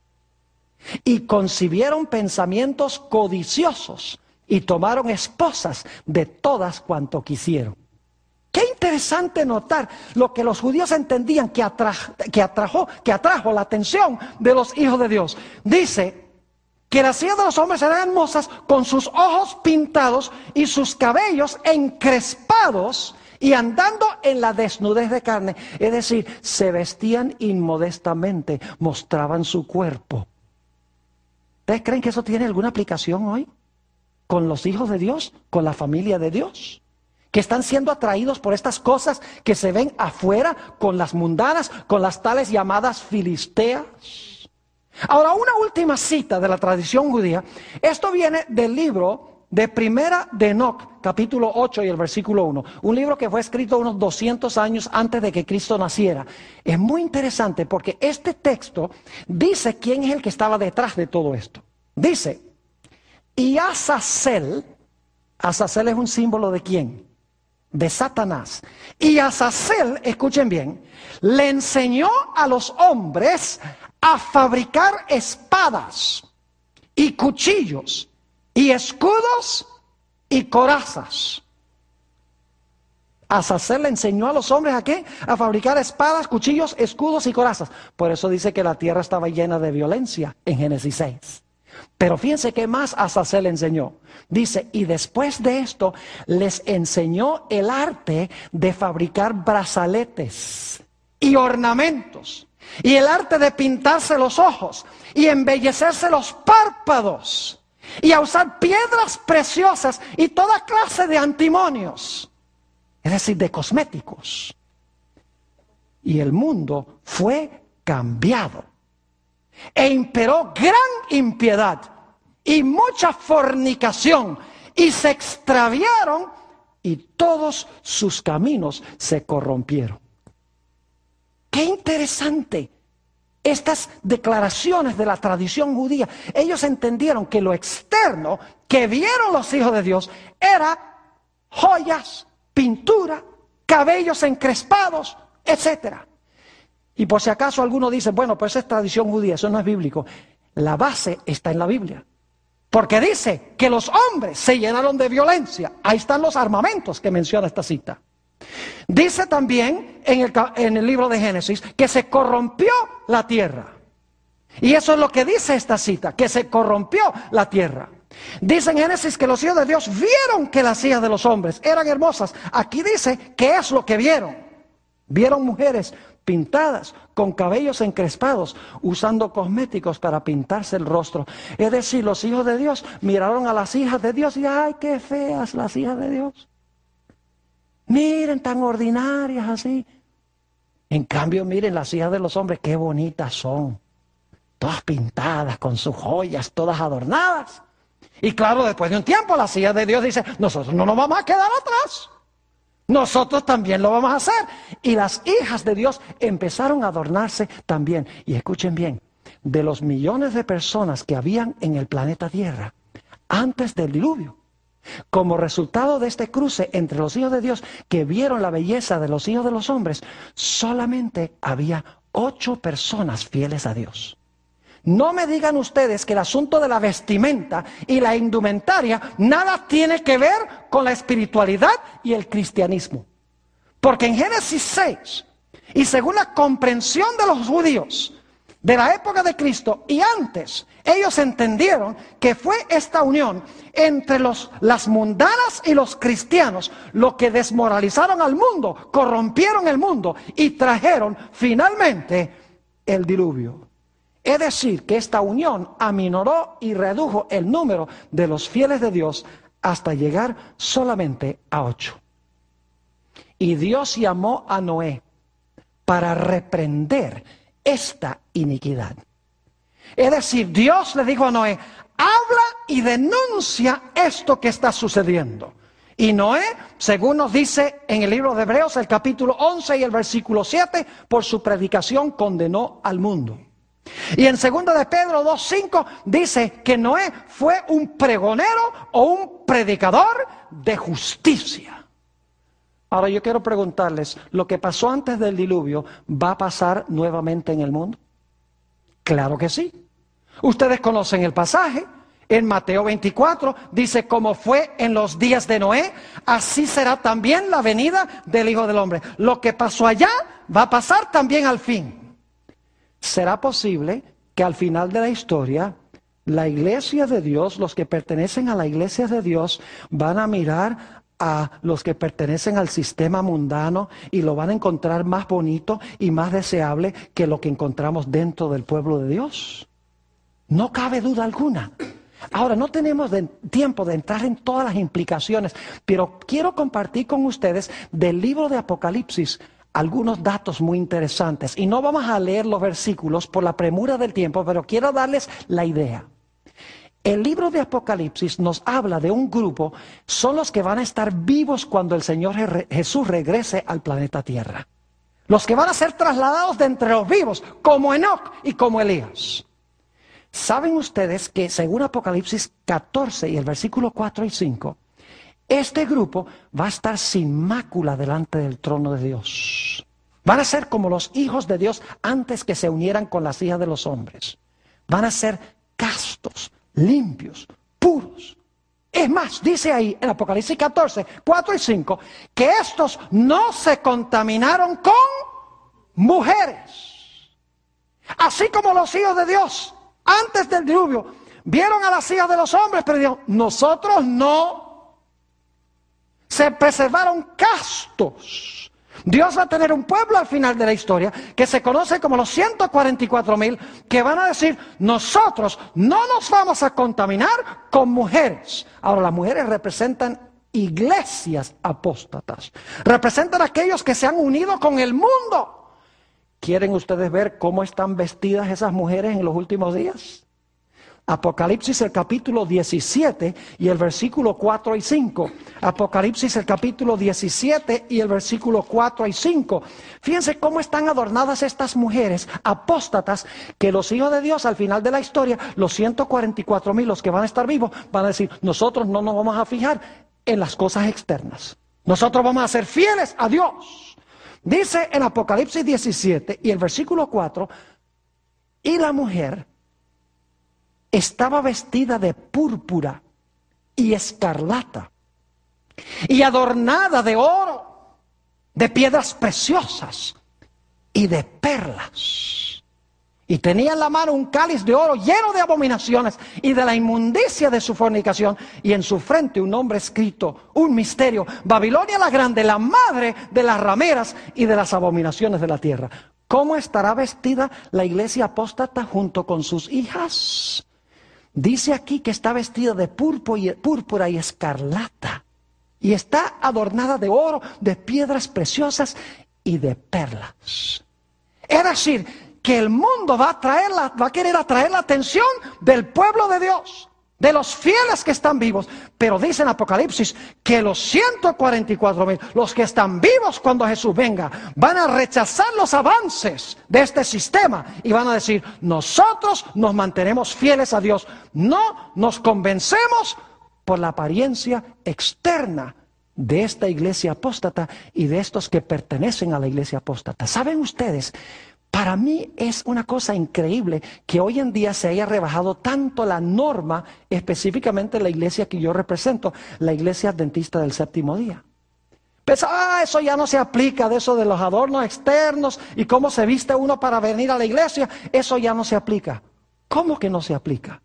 Y concibieron pensamientos codiciosos, y tomaron esposas de todas cuanto quisieron. Qué interesante notar lo que los judíos entendían que atrajo la atención de los hijos de Dios. Dice que las hijas de los hombres eran hermosas, con sus ojos pintados y sus cabellos encrespados, y andando en la desnudez de carne. Es decir, se vestían inmodestamente, mostraban su cuerpo. ¿Ustedes creen que eso tiene alguna aplicación hoy? ¿Con los hijos de Dios? ¿Con la familia de Dios? Que están siendo atraídos por estas cosas que se ven afuera, con las mundanas, con las tales llamadas filisteas. Ahora, una última cita de la tradición judía. Esto viene del libro de Primera de Enoc, capítulo 8 y el versículo 1. Un libro que fue escrito unos 200 años antes de que Cristo naciera. Es muy interesante porque este texto dice quién es el que estaba detrás de todo esto. Dice, y Azazel es un símbolo de ¿quién? De Satanás. Y Azazel, escuchen bien, le enseñó a los hombres a fabricar espadas y cuchillos y escudos y corazas. Azazel le enseñó a los hombres ¿a qué? A fabricar espadas, cuchillos, escudos y corazas. Por eso dice que la tierra estaba llena de violencia en Génesis 6. Pero fíjense qué más Azazel enseñó. Dice, y después de esto les enseñó el arte de fabricar brazaletes y ornamentos, y el arte de pintarse los ojos y embellecerse los párpados, y a usar piedras preciosas y toda clase de antimonios, es decir, de cosméticos. Y el mundo fue cambiado. E imperó gran impiedad y mucha fornicación, y se extraviaron, y todos sus caminos se corrompieron. Qué interesante estas declaraciones de la tradición judía. Ellos entendieron que lo externo que vieron los hijos de Dios era joyas, pintura, cabellos encrespados, etcétera. Y por si acaso alguno dice, bueno, pues esa es tradición judía, eso no es bíblico. La base está en la Biblia. Porque dice que los hombres se llenaron de violencia. Ahí están los armamentos que menciona esta cita. Dice también en el libro de Génesis que se corrompió la tierra. Y eso es lo que dice esta cita, que se corrompió la tierra. Dice en Génesis que los hijos de Dios vieron que las hijas de los hombres eran hermosas. Aquí dice que es lo que vieron. Vieron mujeres pintadas, con cabellos encrespados, usando cosméticos para pintarse el rostro. Es decir, los hijos de Dios miraron a las hijas de Dios y ¡ay, qué feas las hijas de Dios! Miren, tan ordinarias así. En cambio, miren las hijas de los hombres, qué bonitas son. Todas pintadas, con sus joyas, todas adornadas. Y claro, después de un tiempo, las hijas de Dios dicen, nosotros no nos vamos a quedar atrás. Nosotros también lo vamos a hacer. Y las hijas de Dios empezaron a adornarse también. Y escuchen bien, de los millones de personas que habían en el planeta Tierra antes del diluvio, como resultado de este cruce entre los hijos de Dios que vieron la belleza de los hijos de los hombres, solamente había 8 personas fieles a Dios. No me digan ustedes que el asunto de la vestimenta y la indumentaria nada tiene que ver con la espiritualidad y el cristianismo. Porque en Génesis 6, y según la comprensión de los judíos de la época de Cristo y antes, ellos entendieron que fue esta unión entre las mundanas y los cristianos lo que desmoralizaron al mundo, corrompieron el mundo y trajeron finalmente el diluvio. Es decir, que esta unión aminoró y redujo el número de los fieles de Dios hasta llegar solamente a 8. Y Dios llamó a Noé para reprender esta iniquidad. Es decir, Dios le dijo a Noé, habla y denuncia esto que está sucediendo. Y Noé, según nos dice en el libro de Hebreos, el capítulo 11 y el versículo 7, por su predicación condenó al mundo. Y en 2 de Pedro 2:5 dice que Noé fue un pregonero o un predicador de justicia. Ahora yo quiero preguntarles, ¿lo que pasó antes del diluvio va a pasar nuevamente en el mundo? Claro que sí. Ustedes conocen el pasaje. En Mateo 24 dice, como fue en los días de Noé, así será también la venida del Hijo del Hombre. Lo que pasó allá va a pasar también al fin. ¿Será posible que al final de la historia, la iglesia de Dios, los que pertenecen a la iglesia de Dios, van a mirar a los que pertenecen al sistema mundano y lo van a encontrar más bonito y más deseable que lo que encontramos dentro del pueblo de Dios? No cabe duda alguna. Ahora, no tenemos tiempo de entrar en todas las implicaciones, pero quiero compartir con ustedes del libro de Apocalipsis algunos datos muy interesantes. Y no vamos a leer los versículos por la premura del tiempo, pero quiero darles la idea. El libro de Apocalipsis nos habla de un grupo, son los que van a estar vivos cuando el Señor Jesús regrese al planeta Tierra. Los que van a ser trasladados de entre los vivos, como Enoc y como Elías. ¿Saben ustedes que según Apocalipsis 14 y el versículo 4 y 5, este grupo va a estar sin mácula delante del trono de Dios? Van a ser como los hijos de Dios antes que se unieran con las hijas de los hombres. Van a ser castos, limpios, puros. Es más, dice ahí en Apocalipsis 14, 4 y 5, que estos no se contaminaron con mujeres. Así como los hijos de Dios antes del diluvio vieron a las hijas de los hombres, pero dijeron, nosotros no. Se preservaron castos. Dios va a tener un pueblo al final de la historia que se conoce como los 144,000 que van a decir, nosotros no nos vamos a contaminar con mujeres. Ahora, las mujeres representan iglesias apóstatas. Representan a aquellos que se han unido con el mundo. ¿Quieren ustedes ver cómo están vestidas esas mujeres en los últimos días? Apocalipsis el capítulo 17 y el versículo 4 y 5. Apocalipsis el capítulo 17 y el versículo 4 y 5. Fíjense cómo están adornadas estas mujeres apóstatas, que los hijos de Dios al final de la historia, los 144,000, los que van a estar vivos, van a decir, nosotros no nos vamos a fijar en las cosas externas. Nosotros vamos a ser fieles a Dios. Dice en Apocalipsis 17 y el versículo 4, y la mujer estaba vestida de púrpura y escarlata y adornada de oro, de piedras preciosas y de perlas. Y tenía en la mano un cáliz de oro lleno de abominaciones y de la inmundicia de su fornicación. Y en su frente un nombre escrito, un misterio. Babilonia la grande, la madre de las rameras y de las abominaciones de la tierra. ¿Cómo estará vestida la iglesia apóstata junto con sus hijas? Dice aquí que está vestida de púrpura y escarlata. Y está adornada de oro, de piedras preciosas y de perlas. Es decir, que el mundo va a querer atraer la atención del pueblo de Dios, de los fieles que están vivos. Pero dice en Apocalipsis que los 144,000, los que están vivos cuando Jesús venga, van a rechazar los avances de este sistema y van a decir, nosotros nos mantenemos fieles a Dios, no nos convencemos por la apariencia externa de esta iglesia apóstata y de estos que pertenecen a la iglesia apóstata. ¿Saben ustedes? Para mí es una cosa increíble que hoy en día se haya rebajado tanto la norma, específicamente la iglesia que yo represento, la iglesia adventista del séptimo día. Pues, eso ya no se aplica, de eso de los adornos externos y cómo se viste uno para venir a la iglesia, eso ya no se aplica. ¿Cómo que no se aplica?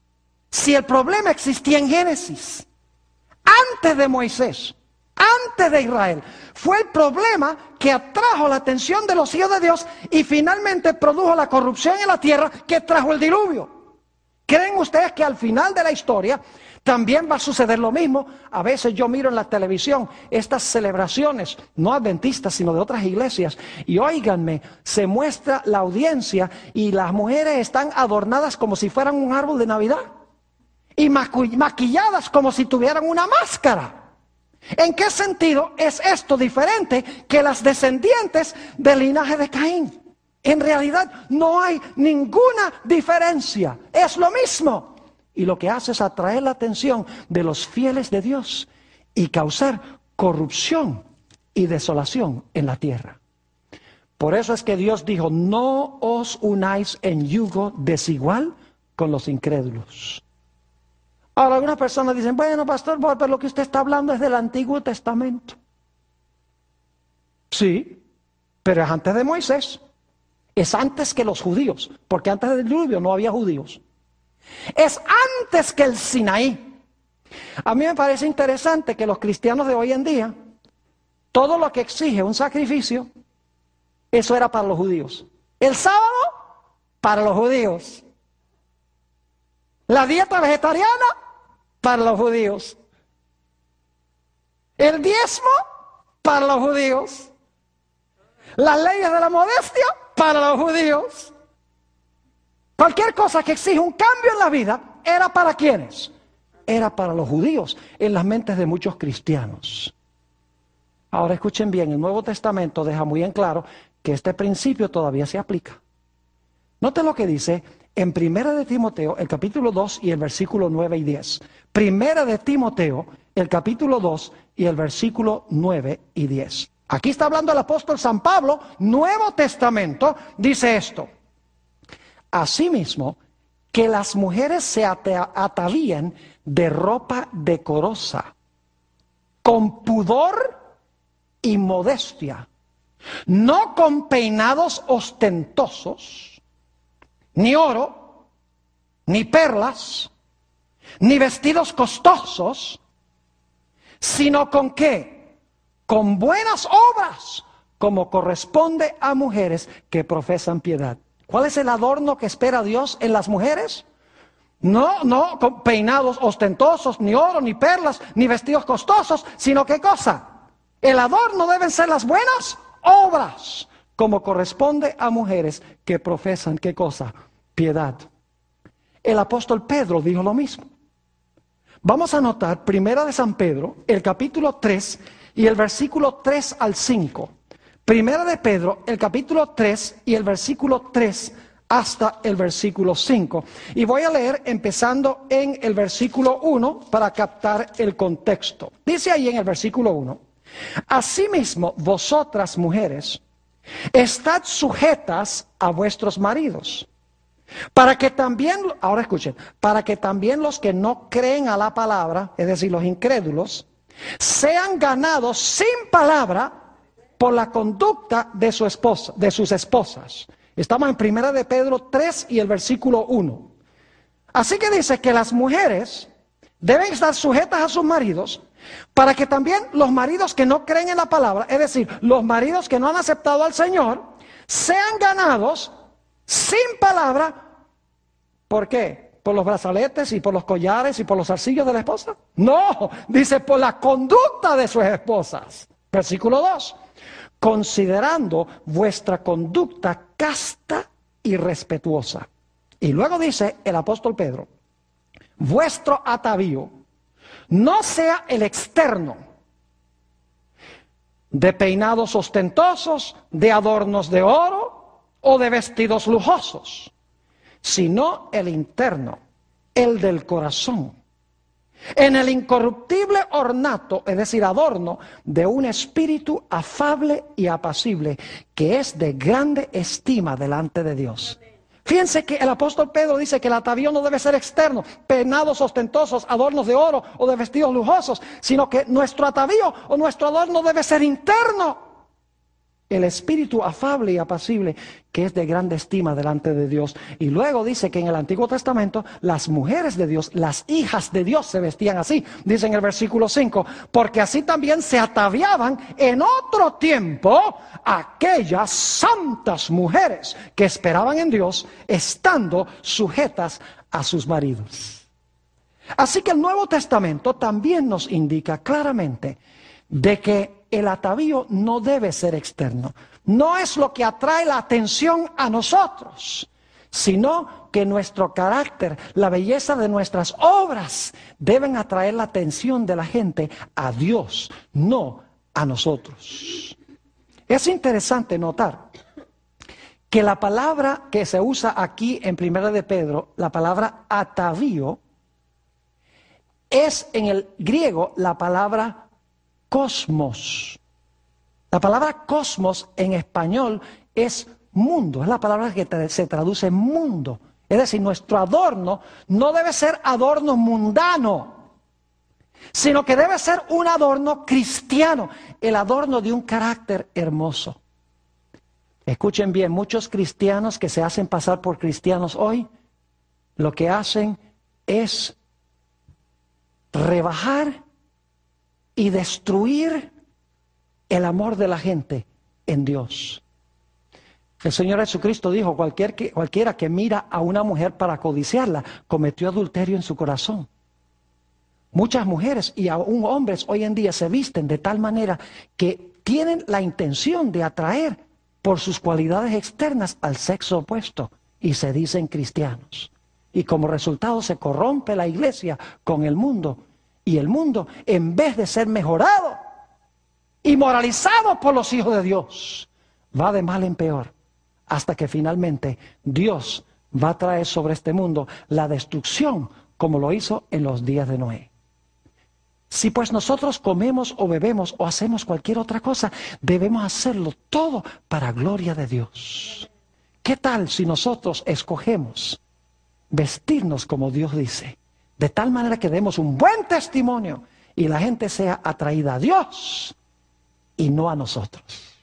Si el problema existía en Génesis, antes de Moisés, antes de Israel, fue el problema que atrajo la atención de los hijos de Dios y finalmente produjo la corrupción en la tierra que trajo el diluvio. ¿Creen ustedes que al final de la historia también va a suceder lo mismo? A veces yo miro en la televisión estas celebraciones, no adventistas, sino de otras iglesias, y óiganme, se muestra la audiencia y las mujeres están adornadas como si fueran un árbol de Navidad y maquilladas como si tuvieran una máscara. ¿En qué sentido es esto diferente que las descendientes del linaje de Caín? En realidad no hay ninguna diferencia. Es lo mismo. Y lo que hace es atraer la atención de los fieles de Dios y causar corrupción y desolación en la tierra. Por eso es que Dios dijo, no os unáis en yugo desigual con los incrédulos. Ahora algunas personas dicen, bueno, pastor, pero lo que usted está hablando es del Antiguo Testamento. Sí, pero es antes de Moisés. Es antes que los judíos, porque antes del diluvio no había judíos. Es antes que el Sinaí. A mí me parece interesante que los cristianos de hoy en día, todo lo que exige un sacrificio, eso era para los judíos. El sábado, para los judíos. La dieta vegetariana, para los judíos. El diezmo, para los judíos. Las leyes de la modestia, para los judíos. Cualquier cosa que exija un cambio en la vida, ¿era para quiénes? Era para los judíos, en las mentes de muchos cristianos. Ahora escuchen bien, el Nuevo Testamento deja muy en claro que este principio todavía se aplica. Noten lo que dice en 1 de Timoteo, el capítulo 2 y el versículo 9 y 10. 1 de Timoteo, el capítulo 2 y el versículo 9 y 10. Aquí está hablando el apóstol San Pablo, Nuevo Testamento, dice esto. Asimismo, que las mujeres se atavíen de ropa decorosa, con pudor y modestia, no con peinados ostentosos, ni oro, ni perlas, ni vestidos costosos, sino con ¿qué? Con buenas obras, como corresponde a mujeres que profesan piedad. ¿Cuál es el adorno que espera Dios en las mujeres? No con peinados ostentosos, ni oro, ni perlas, ni vestidos costosos, sino ¿qué cosa? El adorno deben ser las buenas obras, como corresponde a mujeres que profesan ¿qué cosa? Piedad. El apóstol Pedro dijo lo mismo. Vamos a notar, 1 de San Pedro, el capítulo 3 y el versículo 3 al 5. 1 de Pedro, el capítulo 3 y el versículo 3 hasta el versículo 5. Y voy a leer empezando en el versículo 1 para captar el contexto. Dice ahí en el versículo 1, asimismo vosotras mujeres, estad sujetas a vuestros maridos, para que también, ahora escuchen, para que también los que no creen a la palabra, es decir, los incrédulos, sean ganados sin palabra por la conducta de su esposa, de sus esposas. Estamos en 1 de Pedro 3 y el versículo 1. Así que dice que las mujeres deben estar sujetas a sus maridos para que también los maridos que no creen en la palabra, es decir, los maridos que no han aceptado al Señor, sean ganados sin palabra. ¿Por qué? ¿Por los brazaletes y por los collares y por los zarcillos de la esposa? No, dice por la conducta de sus esposas. Versículo 2. Considerando vuestra conducta casta y respetuosa. Y luego dice el apóstol Pedro, vuestro atavío no sea el externo, de peinados ostentosos, de adornos de oro o de vestidos lujosos, sino el interno, el del corazón, en el incorruptible ornato, es decir, adorno, de un espíritu afable y apacible, que es de grande estima delante de Dios. Fíjense que el apóstol Pedro dice que el atavío no debe ser externo, peinados ostentosos, adornos de oro o de vestidos lujosos, sino que nuestro atavío o nuestro adorno debe ser interno. El espíritu afable y apacible, que es de grande estima delante de Dios. Y luego dice que en el Antiguo Testamento las mujeres de Dios, las hijas de Dios se vestían así. Dice en el versículo 5, porque así también se ataviaban en otro tiempo aquellas santas mujeres que esperaban en Dios, estando sujetas a sus maridos. Así que el Nuevo Testamento también nos indica claramente de que el atavío no debe ser externo. No es lo que atrae la atención a nosotros, sino que nuestro carácter, la belleza de nuestras obras deben atraer la atención de la gente a Dios, no a nosotros. Es interesante notar que la palabra que se usa aquí en Primera de Pedro, la palabra atavío, es en el griego la palabra cosmos. La palabra cosmos en español es mundo, es la palabra que se traduce mundo. Es decir, nuestro adorno no debe ser adorno mundano, sino que debe ser un adorno cristiano, el adorno de un carácter hermoso. Escuchen bien, muchos cristianos que se hacen pasar por cristianos hoy, lo que hacen es rebajar y destruir el amor de la gente en Dios. El Señor Jesucristo dijo, cualquiera que mira a una mujer para codiciarla, cometió adulterio en su corazón. Muchas mujeres y aún hombres hoy en día se visten de tal manera que tienen la intención de atraer por sus cualidades externas al sexo opuesto y se dicen cristianos. Y como resultado se corrompe la iglesia con el mundo. Y el mundo, en vez de ser mejorado y moralizado por los hijos de Dios, va de mal en peor. Hasta que finalmente Dios va a traer sobre este mundo la destrucción como lo hizo en los días de Noé. Si pues nosotros comemos o bebemos o hacemos cualquier otra cosa, debemos hacerlo todo para gloria de Dios. ¿Qué tal si nosotros escogemos vestirnos como Dios dice? De tal manera que demos un buen testimonio y la gente sea atraída a Dios y no a nosotros.